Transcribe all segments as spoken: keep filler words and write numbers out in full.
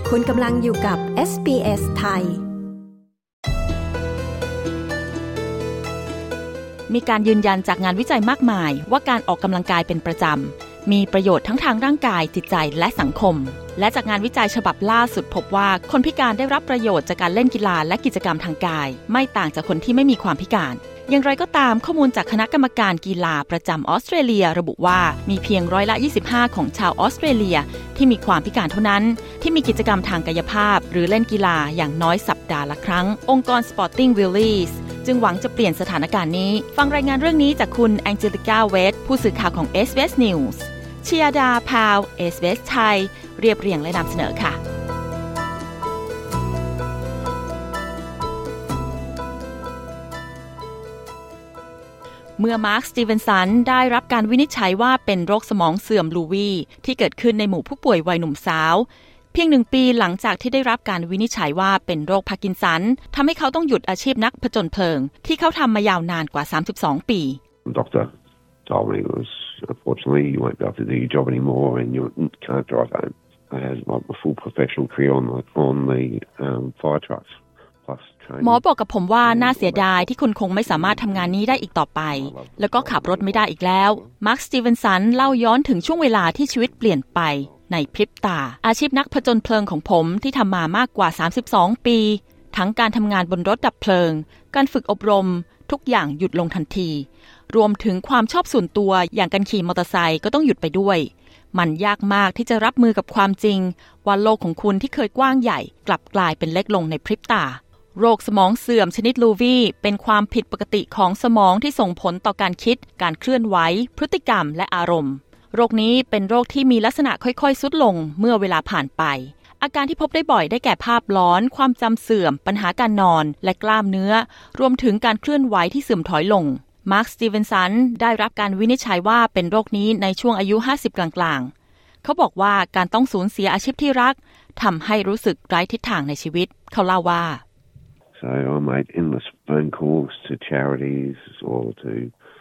คุณกำลังอยู่กับ เอส บี เอส ไทยมีการยืนยันจากงานวิจัยมากมายว่าการออกกำลังกายเป็นประจำมีประโยชน์ทั้งทางร่างกายจิตใจและสังคมและจากงานวิจัยฉบับล่าสุดพบว่าคนพิการได้รับประโยชน์จากการเล่นกีฬาและกิจกรรมทางกายไม่ต่างจากคนที่ไม่มีความพิการอย่างไรก็ตามข้อมูลจากคณะกรรมการกีฬาประจำออสเตรเลียระบุว่ามีเพียงร้อยละยี่สิบห้าของชาวออสเตรเลียที่มีความพิการเท่านั้นที่มีกิจกรรมทางกายภาพหรือเล่นกีฬาอย่างน้อยสัปดาห์ละครั้งองค์กร Sporting Willies จึงหวังจะเปลี่ยนสถานการณ์นี้ฟังรายงานเรื่องนี้จากคุณแองเจลิกาเวสผู้สื่อข่าวของ เอส บี เอส News ชียดาพาว เอส บี เอส ไทยเรียบเรียงและนำเสนอค่ะเมื่อมาร์ค สตีเวนสันได้รับการวินิจฉัยว่าเป็นโรคสมองเสื่อมลูวีที่เกิดขึ้นในหมู่ผู้ป่วยวัยหนุ่มสาวเพียงหนึ่งปีหลังจากที่ได้รับการวินิจฉัยว่าเป็นโรคพาร์กินสันทำให้เขาต้องหยุดอาชีพนักผจญเพลิงที่เขาทำมายาวนานกว่าสามสิบสองปี Doctor told me it was unfortunately you won't be able to do your job anymore and you can't drive home. I had like a full professional career on the on the um, fire trucks. หมอบอกกับผมว่าน่าเสียดายที่คุณคงไม่สามารถทำงานนี้ได้อีกต่อไปแล้วก็ขับรถไม่ได้อีกแล้วมาร์ค สตีเวนสันเล่าย้อนถึงช่วงเวลาที่ชีวิตเปลี่ยนไปในพริบตาอาชีพนักผจญเพลิงของผมที่ทำมามากกว่าสามสิบสองปีทั้งการทำงานบนรถดับเพลิงการฝึกอบรมทุกอย่างหยุดลงทันทีรวมถึงความชอบส่วนตัวอย่างการขี่มอเตอร์ไซค์ก็ต้องหยุดไปด้วยมันยากมากที่จะรับมือกับความจริงว่าโลกของคุณที่เคยกว้างใหญ่กลับกลายเป็นเล็กลงในพริบตาโรคสมองเสื่อมชนิดลูวีเป็นความผิดปกติของสมองที่ส่งผลต่อการคิดการเคลื่อนไหวพฤติกรรมและอารมณ์โรคนี้เป็นโรคที่มีลักษณะค่อยๆทรุดลงเมื่อเวลาผ่านไปอาการที่พบได้บ่อยได้แก่ภาพร้อนความจำเสื่อมปัญหาการนอนและกล้ามเนื้อรวมถึงการเคลื่อนไหวที่เสื่อมถอยลงมาร์ค สตีเวนสันได้รับการวินิจฉัยว่าเป็นโรคนี้ในช่วงอายุห้าสิบกลางๆเขาบอกว่าการต้องสูญเสียอาชีพที่รักทำให้รู้สึกไร้ทิศทางในชีวิตเขาเล่าว่า So I made endless phone calls to charities or to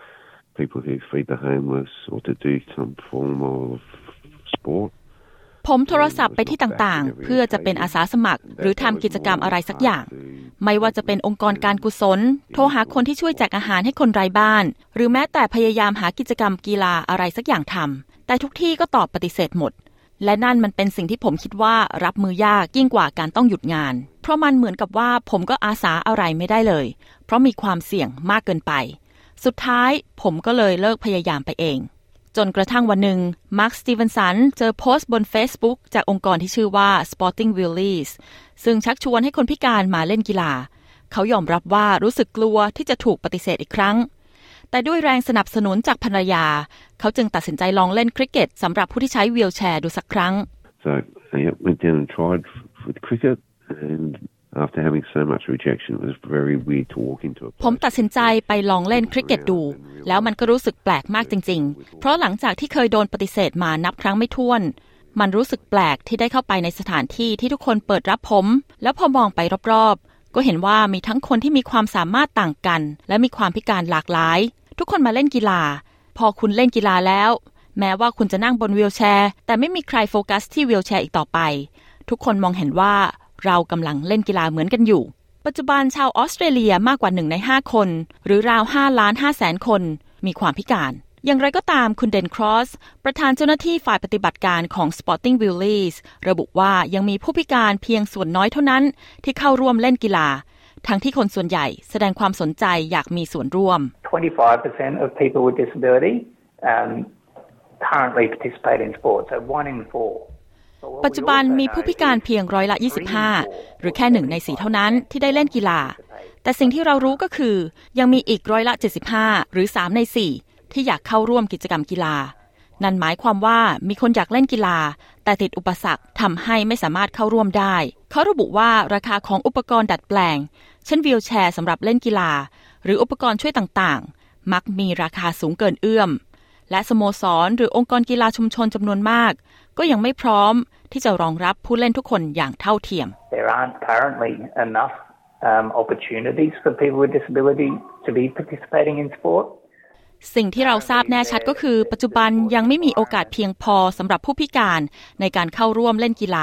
people who feed the homeless or to do some form of sport. ผมโทรศัพท์ไปที่ต่างๆเพื่อจะเป็นอาสาสมัครหรือทำกิจกรรมอะไรสักอย่างไม่ว่าจะเป็นองค์กรการกุศลโทรหาคนที่ช่วยแจกอาหารให้คนไร้บ้านหรือแม้แต่พยายามหากิจกรรมกีฬาอะไรสักอย่างทำแต่ทุกที่ก็ตอบปฏิเสธหมดและนั่นมันเป็นสิ่งที่ผมคิดว่ารับมือยากยิ่งกว่าการต้องหยุดงานเพราะมันเหมือนกับว่าผมก็อาสาอะไรไม่ได้เลยเพราะมีความเสี่ยงมากเกินไปสุดท้ายผมก็เลยเลิกพยายามไปเองจนกระทั่งวันหนึ่งมาร์ค สตีเวนสันเจอโพสต์บน Facebook จากองค์กรที่ชื่อว่า Sporting Willies ซึ่งชักชวนให้คนพิการมาเล่นกีฬาเขายอมรับว่ารู้สึกกลัวที่จะถูกปฏิเสธอีกครั้งแต่ด้วยแรงสนับสนุนจากภรรยาเขาจึงตัดสินใจลองเล่นคริกเก็ตสำหรับผู้ที่ใช้วีลแชร์ดูสักครั้ง So I went down and tried with cricket and after having so much rejection it was very weird to walk into a ผมตัดสินใจไปลองเล่นคริกเก็ตดูแล้วมันก็รู้สึกแปลกมากจริงๆเพราะหลังจากที่เคยโดนปฏิเสธมานับครั้งไม่ถ้วนมันรู้สึกแปลกที่ได้เข้าไปในสถานที่ที่ทุกคนเปิดรับผมแล้วพอมองไปรอบๆก็เห็นว่ามีทั้งคนที่มีความสามารถต่างกันและมีความพิการหลากหลายทุกคนมาเล่นกีฬาพอคุณเล่นกีฬาแล้วแม้ว่าคุณจะนั่งบนวีลแชร์แต่ไม่มีใครโฟกัสที่วีลแชร์อีกต่อไปทุกคนมองเห็นว่าเรากำลังเล่นกีฬาเหมือนกันอยู่ปัจจุบันชาวออสเตรเลียมากกว่าหนึ่งในห้าคนหรือราวห้าล้านห้าแสนคนมีความพิการอย่างไรก็ตามคุณเดนครอสประธานเจ้าหน้าที่ฝ่ายปฏิบัติการของ Sporting Willies ระบุว่ายังมีผู้พิการเพียงส่วนน้อยเท่านั้นที่เข้าร่วมเล่นกีฬาทั้งที่คนส่วนใหญ่แสดงความสนใจอยากมีส่วนร่วม twenty-five percent of people with disability um, currently participate in sport, so one in four. ปัจจุบันมีผู้พิการเพียงร้อยละยี่สิบห้าหรือแค่หนึ่งในสี่เท่านั้นที่ได้เล่นกีฬาแต่สิ่งที่เรารู้ก็คือยังมีอีกร้อยละเจ็ดสิบห้าหรือสามในสี่ที่อยากเข้าร่วมกิจกรรมกีฬานั่นหมายความว่ามีคนอยากเล่นกีฬาแต่ติดอุปสรรคทำให้ไม่สามารถเข้าร่วมได้เขาระบุว่าราคาของอุปกรณ์ดัดแปลงเช่นวีลแชร์สำหรับเล่นกีฬาหรืออุปกรณ์ช่วยต่างๆมักมีราคาสูงเกินเอื้อมและสโมสรหรือองค์กรกีฬาชุมชนจำนวนมากก็ยังไม่พร้อมที่จะรองรับผู้เล่นทุกคนอย่างเท่าเทียม There aren't currently enough um, opportunities for people with disability to be participating in sport. สิ่งที่เราทราบแน่ชัดก็คือปัจจุบันยังไม่มีโอกาสเพียงพอสำหรับผู้พิการในการเข้าร่วมเล่นกีฬา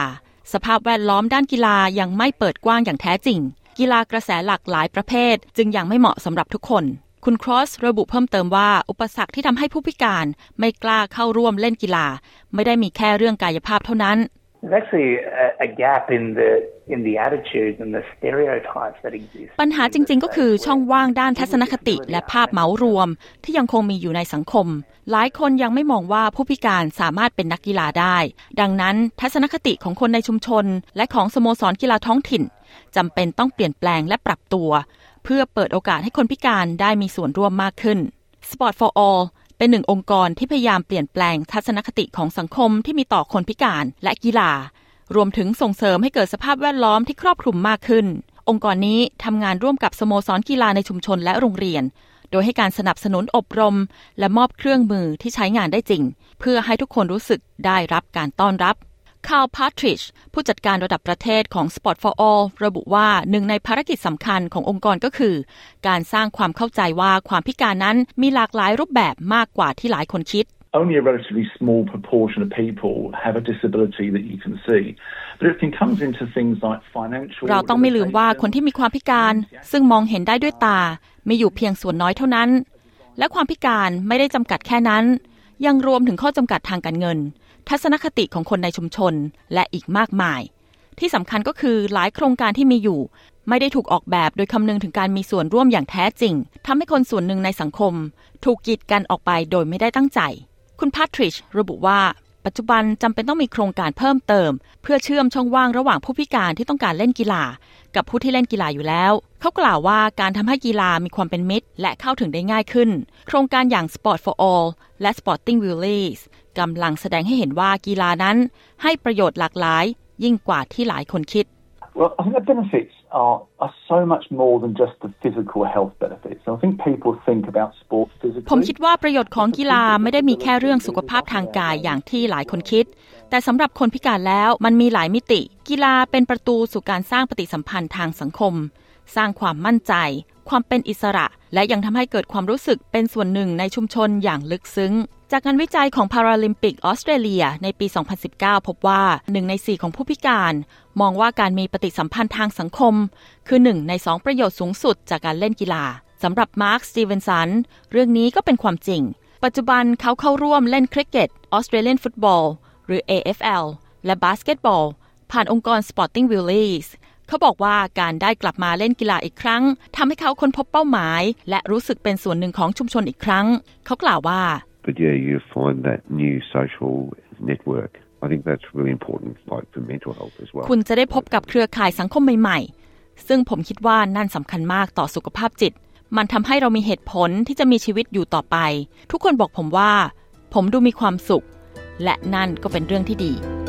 สภาพแวดล้อมด้านกีฬายังไม่เปิดกว้างอย่างแท้จริงกีฬากระแสหลากหลายประเภทจึงยังไม่เหมาะสำหรับทุกคนคุณครอสระบุเพิ่มเติมว่าอุปสรรคที่ทำให้ผู้พิการไม่กล้าเข้าร่วมเล่นกีฬาไม่ได้มีแค่เรื่องกายภาพเท่านั้น There's actually a, a gap in the in the attitudes and the stereotypes that exist. ปัญหาจริงๆก็คือช่องว่างด้านทัศนคติและภาพเหมารวมที่ยังคงมีอยู่ในสังคมหลายคนยังไม่มองว่าผู้พิการสามารถเป็นนักกีฬาได้ดังนั้นทัศนคติของคนในชุมชนและของสโมสรกีฬาท้องถิ่นจำเป็นต้องเปลี่ยนแปลงและปรับตัวเพื่อเปิดโอกาสให้คนพิการได้มีส่วนร่วมมากขึ้น Sport for Allเป็นหนึ่งองค์กรที่พยายามเปลี่ยนแปลงทัศนคติของสังคมที่มีต่อคนพิการและกีฬารวมถึงส่งเสริมให้เกิดสภาพแวดล้อมที่ครอบคลุมมากขึ้นองค์กรนี้ทำงานร่วมกับสโมสรกีฬาในชุมชนและโรงเรียนโดยให้การสนับสนุนอบรมและมอบเครื่องมือที่ใช้งานได้จริงเพื่อให้ทุกคนรู้สึกได้รับการต้อนรับคาร์ล พาทริชผู้จัดการระดับประเทศของ Sport for All ระบุว่าหนึ่งในภารกิจสำคัญขององค์กรก็คือการสร้างความเข้าใจว่าความพิการนั้นมีหลากหลายรูปแบบมากกว่าที่หลายคนคิด Only a relatively small proportion of people have a disability that you can see. But if it comes into things like financial เราต้องไม่ลืมว่าคนที่มีความพิการซึ่งมองเห็นได้ด้วยตามีอยู่เพียงส่วนน้อยเท่านั้นและความพิการไม่ได้จำกัดแค่นั้นยังรวมถึงข้อจำกัดทางการเงินทัศนคติของคนในชุมชนและอีกมากมายที่สำคัญก็คือหลายโครงการที่มีอยู่ไม่ได้ถูกออกแบบโดยคำนึงถึงการมีส่วนร่วมอย่างแท้จริงทำให้คนส่วนหนึ่งในสังคมถูกกีดกันออกไปโดยไม่ได้ตั้งใจคุณพาทริชระบุว่าปัจจุบันจำเป็นต้องมีโครงการเพิ่มเติมเพื่อเชื่อมช่องว่างระหว่างผู้พิการที่ต้องการเล่นกีฬากับผู้ที่เล่นกีฬาอยู่แล้วเขากล่าวว่าการทำให้กีฬามีความเป็นมิตรและเข้าถึงได้ง่ายขึ้นโครงการอย่าง Sport for All และ Sporting Village กำลังแสดงให้เห็นว่ากีฬานั้นให้ประโยชน์หลากหลายยิ่งกว่าที่หลายคนคิด Well, I think the benefits are, are so much more than just the physical health benefits. I think people think about sport physically. ผมคิดว่าประโยชน์ของกีฬาไม่ได้มีแค่เรื่องสุขภาพทางกายอย่างที่หลายคนคิดแต่สำหรับคนพิการแล้วมันมีหลายมิติกีฬาเป็นประตูสู่การสร้างปฏิสัมพันธ์ทางสังคมสร้างความมั่นใจความเป็นอิสระและยังทำให้เกิดความรู้สึกเป็นส่วนหนึ่งในชุมชนอย่างลึกซึ้งจากงานวิจัยของพาราลิมปิกออสเตรเลียในปี สองพันสิบเก้า พบว่าหนึ่งในสี่ของผู้พิการมองว่าการมีปฏิสัมพันธ์ทางสังคมคือหนึ่งในสองประโยชน์สูงสุดจากการเล่นกีฬาสำหรับมาร์ค สตีเวนสันเรื่องนี้ก็เป็นความจริงปัจจุบันเขาเข้าร่วมเล่นคริกเก็ต Australian Football หรือ เอ เอฟ แอล และบาสเกตบอลผ่านองค์กร Sporting Villageเขาบอกว่าการได้กลับมาเล่นกีฬาอีกครั้งทำให้เขาค้นพบเป้าหมายและรู้สึกเป็นส่วนหนึ่งของชุมชนอีกครั้งเขากล่าวว่า But yeah, you find that new social network. I think that's really important, like for mental health as well. คุณจะได้พบกับเครือข่ายสังคมใหม่ๆซึ่งผมคิดว่านั่นสำคัญมากต่อสุขภาพจิตมันทำให้เรามีเหตุผลที่จะมีชีวิตอยู่ต่อไปทุกคนบอกผมว่าผมดูมีความสุขและนั่นก็เป็นเรื่องที่ดี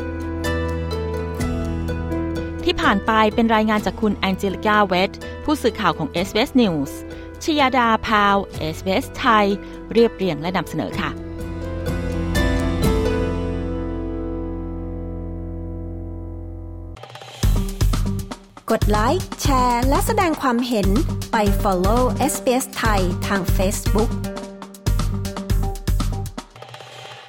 ที่ผ่านไปเป็นรายงานจากคุณแองเจลิกาเวตผู้สื่อข่าวของ เอส บี เอส News ชยดาพาว เอส บี เอส ไทยเรียบเรียงและนำเสนอค่ะกดไลค์แชร์และแสดงความเห็นไป follow เอส บี เอส ไทยทาง Facebook